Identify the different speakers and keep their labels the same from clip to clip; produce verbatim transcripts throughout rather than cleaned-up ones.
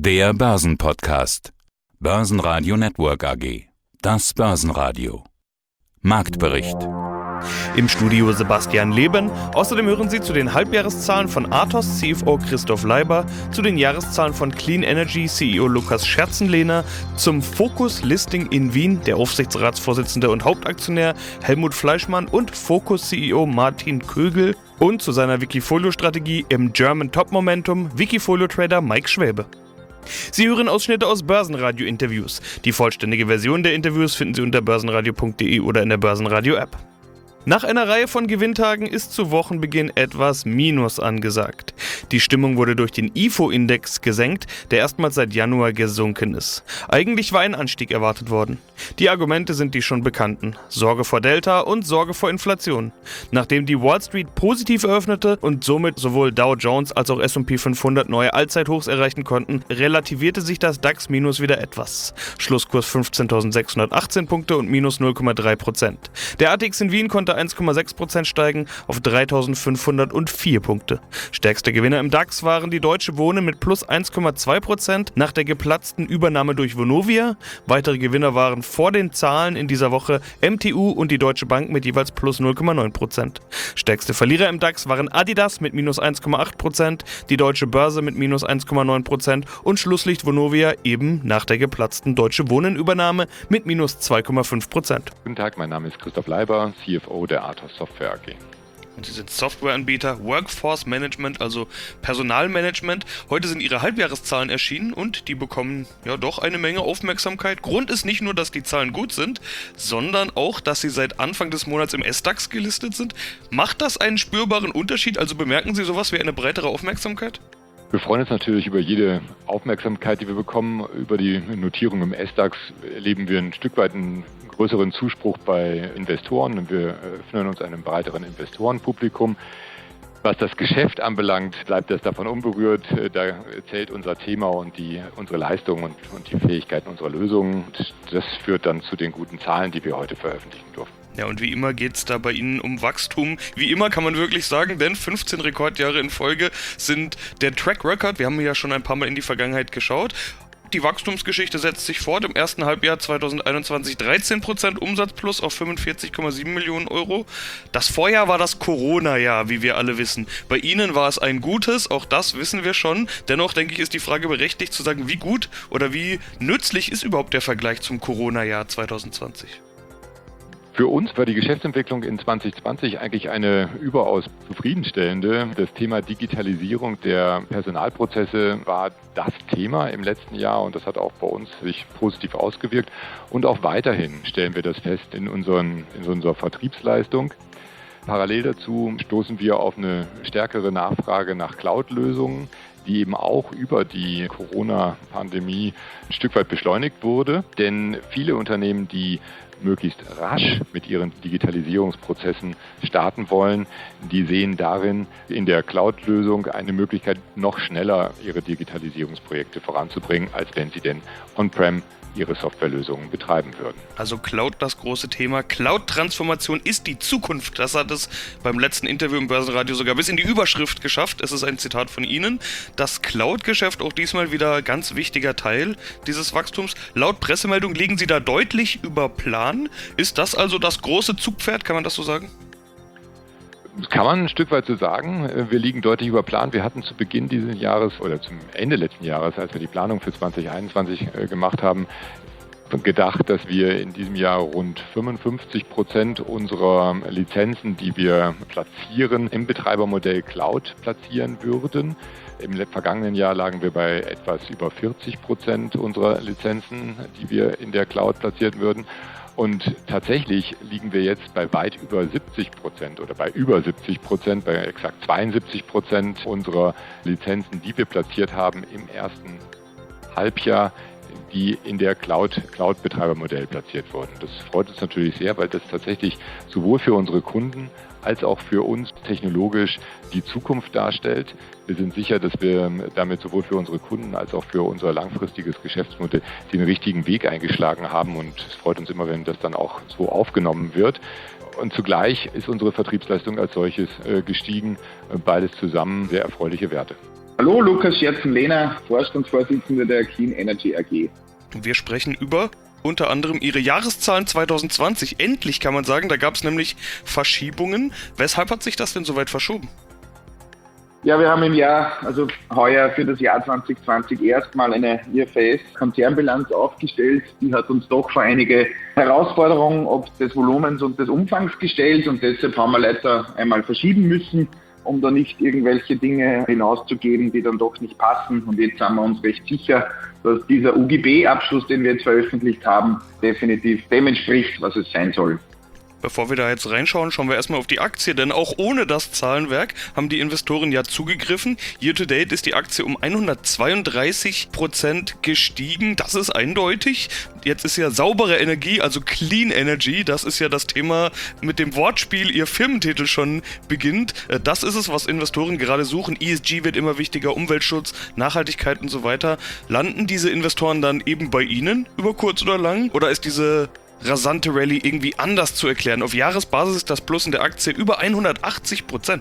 Speaker 1: Der Börsenpodcast. Börsenradio Network A G. Das Börsenradio. Marktbericht.
Speaker 2: Im Studio Sebastian Leben. Außerdem hören Sie zu den Halbjahreszahlen von Athos C F O Christoph Leiber, zu den Jahreszahlen von Clean Energy C E O Lukas Scherzenlehner, zum Focus-Listing in Wien der Aufsichtsratsvorsitzende und Hauptaktionär Helmut Fleischmann und Focus-C E O Martin Kögel und zu seiner Wikifolio-Strategie im German Top-Momentum Wikifolio-Trader Mike Schwäbe. Sie hören Ausschnitte aus Börsenradio-Interviews. Die vollständige Version der Interviews finden Sie unter börsenradio punkt de oder in der Börsenradio-App. Nach einer Reihe von Gewinntagen ist zu Wochenbeginn etwas Minus angesagt. Die Stimmung wurde durch den I F O-Index gesenkt, der erstmals seit Januar gesunken ist. Eigentlich war ein Anstieg erwartet worden. Die Argumente sind die schon bekannten: Sorge vor Delta und Sorge vor Inflation. Nachdem die Wall Street positiv eröffnete und somit sowohl Dow Jones als auch S und P fünfhundert neue Allzeithochs erreichen konnten, relativierte sich das DAX-Minus wieder etwas. Schlusskurs fünfzehntausendsechshundertachtzehn Punkte und minus null Komma drei Prozent. Der A T X in Wien konnte eins Komma sechs Prozent steigen auf dreitausendfünfhundertvier Punkte. Stärkste Gewinner im DAX waren die Deutsche Wohnen mit plus eins Komma zwei Prozent nach der geplatzten Übernahme durch Vonovia. Weitere Gewinner waren vor den Zahlen in dieser Woche M T U und die Deutsche Bank mit jeweils plus null Komma neun Prozent. Stärkste Verlierer im DAX waren Adidas mit minus eins Komma acht Prozent, die Deutsche Börse mit minus eins Komma neun Prozent und Schlusslicht Vonovia eben nach der geplatzten Deutsche Wohnen Übernahme mit minus zwei Komma fünf Prozent.
Speaker 3: Guten Tag, mein Name ist Christoph Leiber, C F O der Athos Software A G.
Speaker 2: Und Sie sind Softwareanbieter Workforce Management, also Personalmanagement. Heute sind Ihre Halbjahreszahlen erschienen und die bekommen ja doch eine Menge Aufmerksamkeit. Grund ist nicht nur, dass die Zahlen gut sind, sondern auch, dass Sie seit Anfang des Monats im S DAX gelistet sind. Macht das einen spürbaren Unterschied? Also bemerken Sie sowas wie eine breitere Aufmerksamkeit?
Speaker 3: Wir freuen uns natürlich über jede Aufmerksamkeit, die wir bekommen. Über die Notierung im S DAX erleben wir ein Stück weit einen größeren Zuspruch bei Investoren und wir öffnen uns einem breiteren Investorenpublikum. Was das Geschäft anbelangt, bleibt das davon unberührt. Da zählt unser Thema und die, unsere Leistung und, und die Fähigkeiten unserer Lösungen. Das führt dann zu den guten Zahlen, die wir heute veröffentlichen durften.
Speaker 2: Ja, und wie immer geht es da bei Ihnen um Wachstum. Wie immer kann man wirklich sagen, denn fünfzehn Rekordjahre in Folge sind der Track Record. Wir haben ja schon ein paar Mal in die Vergangenheit geschaut. Die Wachstumsgeschichte setzt sich fort. Im ersten Halbjahr zweitausendeinundzwanzig dreizehn Prozent Umsatzplus auf fünfundvierzig Komma sieben Millionen Euro. Das Vorjahr war das Corona-Jahr, wie wir alle wissen. Bei Ihnen war es ein gutes, auch das wissen wir schon. Dennoch denke ich, ist die Frage berechtigt zu sagen, wie gut oder wie nützlich ist überhaupt der Vergleich zum Corona-Jahr zweitausendzwanzig?
Speaker 3: Für uns war die Geschäftsentwicklung in zwanzig zwanzig eigentlich eine überaus zufriedenstellende. Das Thema Digitalisierung der Personalprozesse war das Thema im letzten Jahr und das hat auch bei uns sich positiv ausgewirkt. Und auch weiterhin stellen wir das fest in, unseren, in unserer Vertriebsleistung. Parallel dazu stoßen wir auf eine stärkere Nachfrage nach Cloud-Lösungen, die eben auch über die Corona-Pandemie ein Stück weit beschleunigt wurde. Denn viele Unternehmen, die möglichst rasch mit ihren Digitalisierungsprozessen starten wollen, die sehen darin in der Cloud-Lösung eine Möglichkeit, noch schneller ihre Digitalisierungsprojekte voranzubringen, als wenn sie denn on-prem ihre Softwarelösungen betreiben würden.
Speaker 2: Also Cloud, das große Thema. Cloud-Transformation ist die Zukunft. Das hat es beim letzten Interview im Börsenradio sogar bis in die Überschrift geschafft. Es ist ein Zitat von Ihnen. Das Cloud-Geschäft auch diesmal wieder ganz wichtiger Teil dieses Wachstums. Laut Pressemeldung liegen Sie da deutlich über Plan. Ist das also das große Zugpferd? Kann man das so sagen?
Speaker 3: Das kann man ein Stück weit so sagen. Wir liegen deutlich über Plan. Wir hatten zu Beginn dieses Jahres oder zum Ende letzten Jahres, als wir die Planung für zwanzig einundzwanzig gemacht haben, gedacht, dass wir in diesem Jahr rund fünfundfünfzig Prozent unserer Lizenzen, die wir platzieren, im Betreibermodell Cloud platzieren würden. Im vergangenen Jahr lagen wir bei etwas über vierzig Prozent unserer Lizenzen, die wir in der Cloud platzieren würden. Und tatsächlich liegen wir jetzt bei weit über siebzig Prozent oder bei über siebzig Prozent, bei exakt zweiundsiebzig Prozent unserer Lizenzen, die wir platziert haben im ersten Halbjahr, die in der Cloud, Cloud-Betreibermodell platziert wurden. Das freut uns natürlich sehr, weil das tatsächlich sowohl für unsere Kunden als auch für uns technologisch die Zukunft darstellt. Wir sind sicher, dass wir damit sowohl für unsere Kunden als auch für unser langfristiges Geschäftsmodell den richtigen Weg eingeschlagen haben und es freut uns immer, wenn das dann auch so aufgenommen wird. Und zugleich ist unsere Vertriebsleistung als solches gestiegen. Beides zusammen sehr erfreuliche Werte.
Speaker 4: Hallo, Lukas Scherzen-Lehner, Vorstandsvorsitzender der Clean Energy A G.
Speaker 2: Wir sprechen über unter anderem Ihre Jahreszahlen zwanzig zwanzig. Endlich kann man sagen, da gab es nämlich Verschiebungen. Weshalb hat sich das denn so weit verschoben?
Speaker 4: Ja, wir haben im Jahr, also heuer für das Jahr zwanzig zwanzig erstmal eine I F R S-Konzernbilanz aufgestellt. Die hat uns doch vor einige Herausforderungen ob des Volumens und des Umfangs gestellt und deshalb haben wir leider einmal verschieben müssen, um da nicht irgendwelche Dinge hinauszugeben, die dann doch nicht passen. Und jetzt sind wir uns recht sicher, dass dieser U G B-Abschluss, den wir jetzt veröffentlicht haben, definitiv dem entspricht, was es sein soll.
Speaker 2: Bevor wir da jetzt reinschauen, schauen wir erstmal auf die Aktie, denn auch ohne das Zahlenwerk haben die Investoren ja zugegriffen. Year to date ist die Aktie um hundertzweiunddreißig Prozent gestiegen. Das ist eindeutig. Jetzt ist ja saubere Energie, also Clean Energy, das ist ja das Thema, mit dem Wortspiel ihr Firmentitel schon beginnt. Das ist es, was Investoren gerade suchen. E S G wird immer wichtiger, Umweltschutz, Nachhaltigkeit und so weiter. Landen diese Investoren dann eben bei Ihnen über kurz oder lang? Oder ist diese rasante Rallye irgendwie anders zu erklären? Auf Jahresbasis ist das Plus in der Aktie über hundertachtzig Prozent.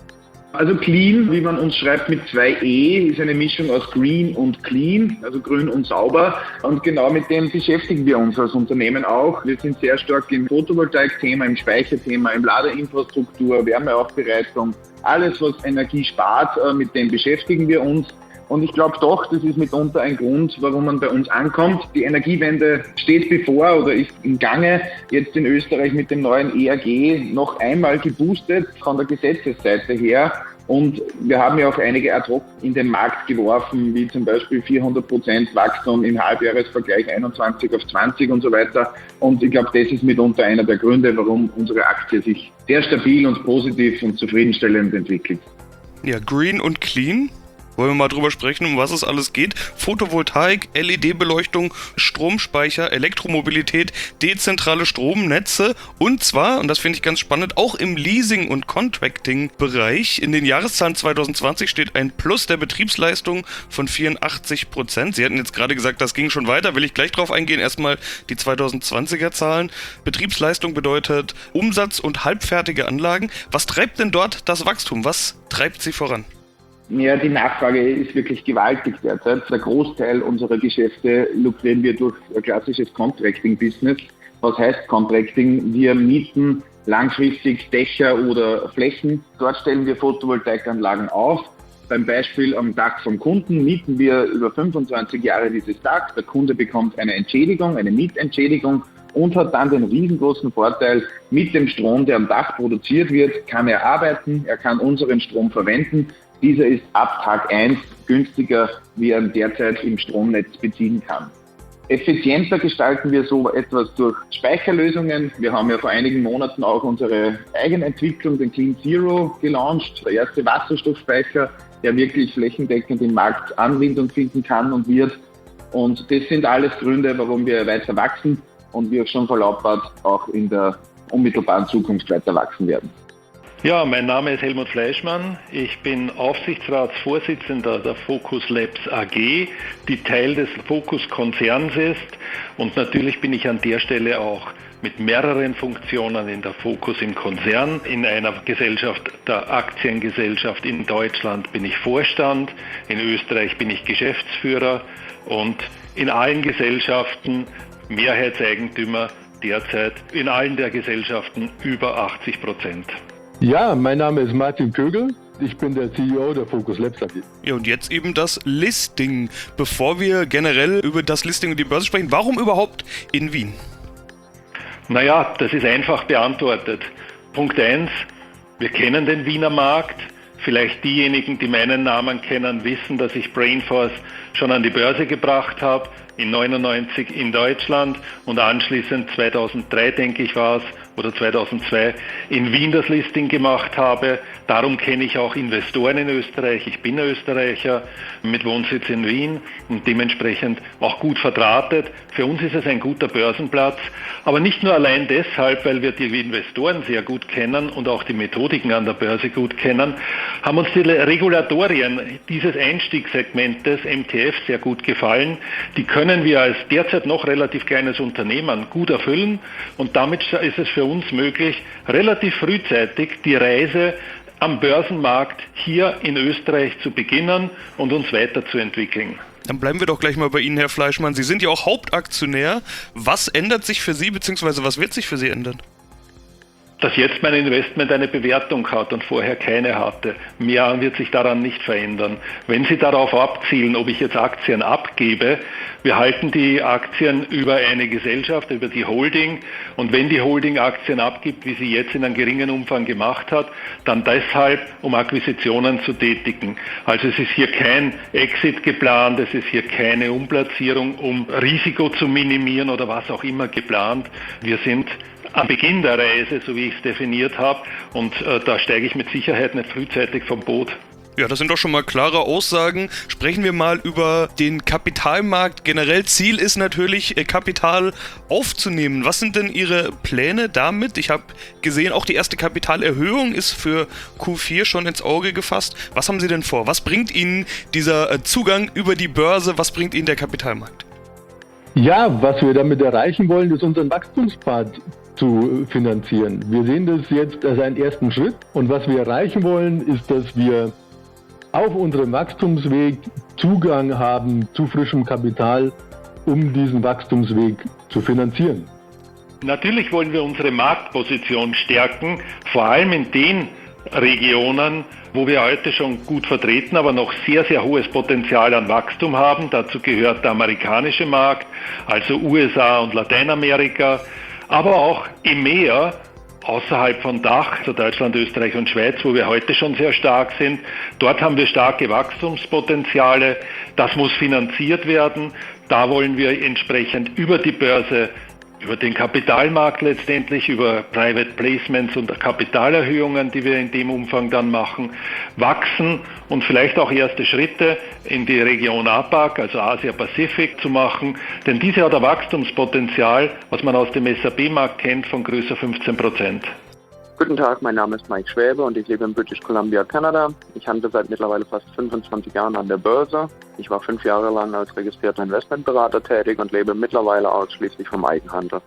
Speaker 4: Also Clean, wie man uns schreibt mit zwei E, ist eine Mischung aus Green und Clean, also grün und sauber. Und genau mit dem beschäftigen wir uns als Unternehmen auch. Wir sind sehr stark im Photovoltaik-Thema, im Speicherthema, im Ladeinfrastruktur, Wärmeaufbereitung. Alles, was Energie spart, mit dem beschäftigen wir uns. Und ich glaube doch, das ist mitunter ein Grund, warum man bei uns ankommt. Die Energiewende steht bevor oder ist im Gange. Jetzt in Österreich mit dem neuen E A G noch einmal geboostet von der Gesetzesseite her. Und wir haben ja auch einige ad hoc in den Markt geworfen, wie zum Beispiel vierhundert Prozent Wachstum im Halbjahresvergleich einundzwanzig auf zwanzig und so weiter. Und ich glaube, das ist mitunter einer der Gründe, warum unsere Aktie sich sehr stabil und positiv und zufriedenstellend entwickelt.
Speaker 2: Ja, Green und Clean. Wollen wir mal drüber sprechen, um was es alles geht? Photovoltaik, L E D-Beleuchtung, Stromspeicher, Elektromobilität, dezentrale Stromnetze und zwar, und das finde ich ganz spannend, auch im Leasing- und Contracting-Bereich. In den Jahreszahlen zwanzig zwanzig steht ein Plus der Betriebsleistung von vierundachtzig Prozent. Sie hatten jetzt gerade gesagt, das ging schon weiter, will ich gleich drauf eingehen. Erstmal die zwanzig zwanziger Zahlen. Betriebsleistung bedeutet Umsatz und halbfertige Anlagen. Was treibt denn dort das Wachstum? Was treibt sie voran?
Speaker 4: Ja, die Nachfrage ist wirklich gewaltig derzeit. Der Großteil unserer Geschäfte lukrieren wir durch ein klassisches Contracting-Business. Was heißt Contracting? Wir mieten langfristig Dächer oder Flächen. Dort stellen wir Photovoltaikanlagen auf. Beim Beispiel am Dach vom Kunden mieten wir über fünfundzwanzig Jahre dieses Dach. Der Kunde bekommt eine Entschädigung, eine Mietentschädigung und hat dann den riesengroßen Vorteil, mit dem Strom, der am Dach produziert wird, kann er arbeiten, er kann unseren Strom verwenden. Dieser ist ab Tag eins günstiger, wie er derzeit im Stromnetz beziehen kann. Effizienter gestalten wir so etwas durch Speicherlösungen. Wir haben ja vor einigen Monaten auch unsere Eigenentwicklung, den Clean Zero, gelauncht. Der erste Wasserstoffspeicher, der wirklich flächendeckend im Markt Anwendung finden kann und wird. Und das sind alles Gründe, warum wir weiter wachsen und wir schon verlautbart auch in der unmittelbaren Zukunft weiter wachsen werden.
Speaker 5: Ja, mein Name ist Helmut Fleischmann. Ich bin Aufsichtsratsvorsitzender der Focus Labs A G, die Teil des Focus-Konzerns ist. Und natürlich bin ich an der Stelle auch mit mehreren Funktionen in der Focus im Konzern. In einer Gesellschaft, der Aktiengesellschaft in Deutschland, bin ich Vorstand. In Österreich bin ich Geschäftsführer. Und in allen Gesellschaften Mehrheitseigentümer derzeit in allen der Gesellschaften über achtzig Prozent.
Speaker 6: Ja, mein Name ist Martin Kögel. Ich bin der C E O der Focus Labs A G.
Speaker 2: Ja, und jetzt eben das Listing. Bevor wir generell über das Listing und die Börse sprechen, warum überhaupt in Wien?
Speaker 5: Naja, das ist einfach beantwortet. Punkt eins, wir kennen den Wiener Markt. Vielleicht diejenigen, die meinen Namen kennen, wissen, dass ich Brainforce schon an die Börse gebracht habe, in neunundneunzig in Deutschland und anschließend zweitausenddrei, denke ich, war es, oder zweitausendzwei in Wien das Listing gemacht habe. Darum kenne ich auch Investoren in Österreich. Ich bin Österreicher mit Wohnsitz in Wien und dementsprechend auch gut verdrahtet. Für uns ist es ein guter Börsenplatz, aber nicht nur allein deshalb, weil wir die Investoren sehr gut kennen und auch die Methodiken an der Börse gut kennen, haben uns die Regulatorien dieses Einstiegssegmentes M T F sehr gut gefallen. Die können wir als derzeit noch relativ kleines Unternehmen gut erfüllen und damit ist es für uns möglich, relativ frühzeitig die Reise am Börsenmarkt hier in Österreich zu beginnen und uns weiterzuentwickeln.
Speaker 2: Dann bleiben wir doch gleich mal bei Ihnen, Herr Fleischmann. Sie sind ja auch Hauptaktionär. Was ändert sich für Sie, beziehungsweise was wird sich für Sie ändern?
Speaker 5: Dass jetzt mein Investment eine Bewertung hat und vorher keine hatte. Mehr wird sich daran nicht verändern. Wenn Sie darauf abzielen, ob ich jetzt Aktien abgebe, wir halten die Aktien über eine Gesellschaft, über die Holding. Und wenn die Holding Aktien abgibt, wie sie jetzt in einem geringen Umfang gemacht hat, dann deshalb, um Akquisitionen zu tätigen. Also es ist hier kein Exit geplant, es ist hier keine Umplatzierung, um Risiko zu minimieren oder was auch immer geplant. Wir sind am Beginn der Reise, so wie ich es definiert habe, und äh, da steige ich mit Sicherheit nicht frühzeitig vom Boot.
Speaker 2: Ja, das sind doch schon mal klare Aussagen. Sprechen wir mal über den Kapitalmarkt. Generell Ziel ist natürlich, Kapital aufzunehmen. Was sind denn Ihre Pläne damit? Ich habe gesehen, auch die erste Kapitalerhöhung ist für Q vier schon ins Auge gefasst. Was haben Sie denn vor? Was bringt Ihnen dieser Zugang über die Börse? Was bringt Ihnen der Kapitalmarkt?
Speaker 6: Ja, was wir damit erreichen wollen, ist unseren Wachstumspfad zu finanzieren. Wir sehen das jetzt als einen ersten Schritt und was wir erreichen wollen, ist, dass wir auf unserem Wachstumsweg Zugang haben zu frischem Kapital, um diesen Wachstumsweg zu finanzieren.
Speaker 5: Natürlich wollen wir unsere Marktposition stärken, vor allem in den Regionen, wo wir heute schon gut vertreten, aber noch sehr, sehr hohes Potenzial an Wachstum haben. Dazu gehört der amerikanische Markt, also U S A und Lateinamerika, aber auch E M E A, außerhalb von Dach, also Deutschland, Österreich und Schweiz, wo wir heute schon sehr stark sind. Dort haben wir starke Wachstumspotenziale. Das muss finanziert werden. Da wollen wir entsprechend über die Börse, über den Kapitalmarkt letztendlich, über Private Placements und Kapitalerhöhungen, die wir in dem Umfang dann machen, wachsen und vielleicht auch erste Schritte in die Region A PAC, also Asia-Pazifik, zu machen. Denn diese hat ein Wachstumspotenzial, was man aus dem S A P-Markt kennt, von größer fünfzehn Prozent.
Speaker 7: Guten Tag, mein Name ist Mike Schwäbe und ich lebe in British Columbia, Kanada. Ich handle seit mittlerweile fast fünfundzwanzig Jahren an der Börse. Ich war fünf Jahre lang als registrierter Investmentberater tätig und lebe mittlerweile ausschließlich vom Eigenhandel.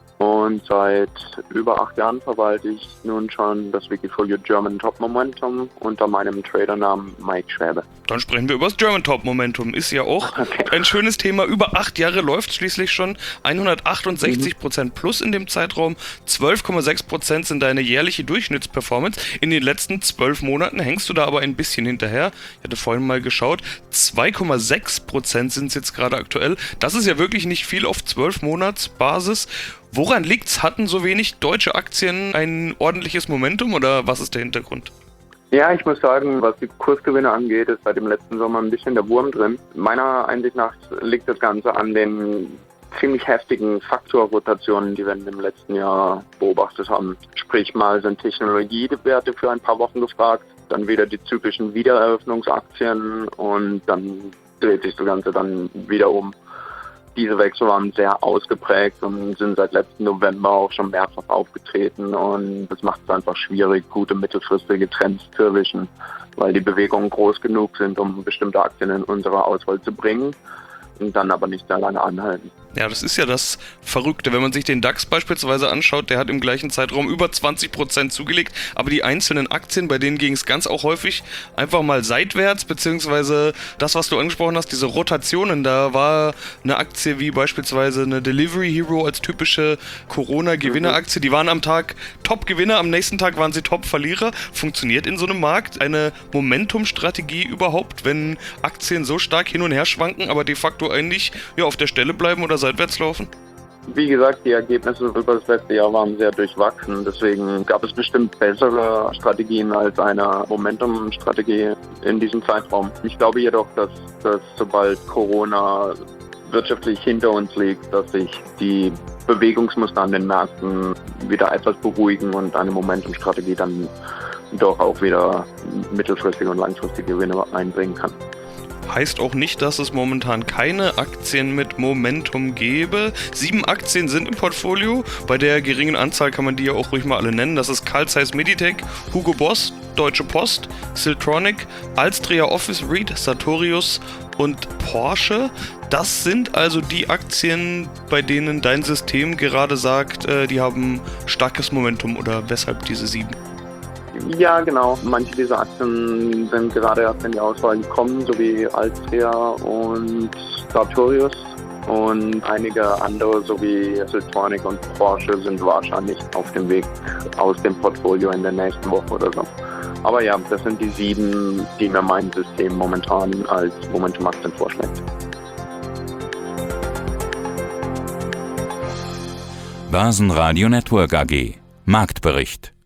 Speaker 7: Und seit über acht Jahren verwalte ich nun schon das Wikifolio German Top Momentum unter meinem Tradernamen Mike Schwäbe.
Speaker 2: Dann sprechen wir über das German Top Momentum. Ist ja auch okay. Ein schönes Thema. Über acht Jahre läuft schließlich schon. hundertachtundsechzig Prozent plus in dem Zeitraum. zwölf Komma sechs Prozent sind deine jährliche Durchschnittsperformance. In den letzten zwölf Monaten hängst du da aber ein bisschen hinterher. Ich hatte vorhin mal geschaut. zwei Komma sechs Prozent sind es jetzt gerade aktuell. Das ist ja wirklich nicht viel auf zwölf Monats Basis. Woran liegt's? Hatten so wenig deutsche Aktien ein ordentliches Momentum oder was ist der Hintergrund?
Speaker 7: Ja, ich muss sagen, was die Kursgewinne angeht, ist seit dem letzten Sommer ein bisschen der Wurm drin. Meiner Einsicht nach liegt das Ganze an den ziemlich heftigen Faktorrotationen, die wir im letzten Jahr beobachtet haben. Sprich, mal sind Technologiewerte für ein paar Wochen gefragt, dann wieder die typischen Wiedereröffnungsaktien und dann dreht sich das Ganze dann wieder um. Diese Wechsel waren sehr ausgeprägt und sind seit letzten November auch schon mehrfach aufgetreten und das macht es einfach schwierig, gute mittelfristige Trends zu erwischen, weil die Bewegungen groß genug sind, um bestimmte Aktien in unsere Auswahl zu bringen und dann aber nicht sehr lange anhalten.
Speaker 2: Ja, das ist ja das Verrückte. Wenn man sich den DAX beispielsweise anschaut, der hat im gleichen Zeitraum über zwanzig Prozent zugelegt, aber die einzelnen Aktien, bei denen ging es ganz auch häufig einfach mal seitwärts, beziehungsweise das, was du angesprochen hast, diese Rotationen, da war eine Aktie wie beispielsweise eine Delivery Hero als typische Corona-Gewinneraktie, die waren am Tag Top-Gewinner, am nächsten Tag waren sie Top-Verlierer. Funktioniert in so einem Markt eine Momentum-Strategie überhaupt, wenn Aktien so stark hin und her schwanken, aber de facto eigentlich ja, auf der Stelle bleiben oder seitwärts laufen?
Speaker 7: Wie gesagt, die Ergebnisse über das letzte Jahr waren sehr durchwachsen. Deswegen gab es bestimmt bessere Strategien als eine Momentum-Strategie in diesem Zeitraum. Ich glaube jedoch, dass, dass sobald Corona wirtschaftlich hinter uns liegt, dass sich die Bewegungsmuster an den Märkten wieder etwas beruhigen und eine Momentum-Strategie dann doch auch wieder mittelfristige und langfristige Gewinne einbringen kann.
Speaker 2: Heißt auch nicht, dass es momentan keine Aktien mit Momentum gäbe. Sieben Aktien sind im Portfolio. Bei der geringen Anzahl kann man die ja auch ruhig mal alle nennen. Das ist Carl Zeiss Meditec, Hugo Boss, Deutsche Post, Siltronic, Alstria Office REIT, Sartorius und Porsche. Das sind also die Aktien, bei denen dein System gerade sagt, äh, die haben starkes Momentum oder weshalb diese sieben?
Speaker 7: Ja, genau. Manche dieser Aktien sind gerade erst in die Auswahl gekommen, so wie Altria und Sartorius. Und einige andere, so wie Siltronic und Porsche, sind wahrscheinlich auf dem Weg aus dem Portfolio in der nächsten Woche oder so. Aber ja, das sind die sieben, die mir mein System momentan als Momentum-Aktien vorschlägt.
Speaker 1: Börsenradio Network A G. Marktbericht.